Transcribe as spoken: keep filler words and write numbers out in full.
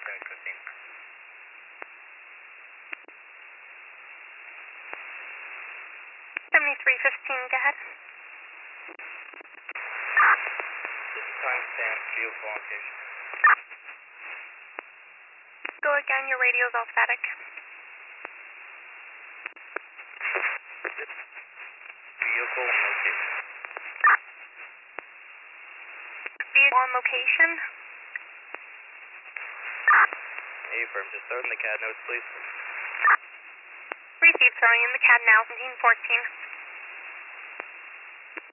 fifteen. seventy-three fifteen, go ahead. This is timestamp, vehicle location. Go again, your radio's all static. Vehicle location. Vehicle on location. Affirm, just throwing the C A D notes, please. Receive, throwing in the C A D now, seventeen fourteen.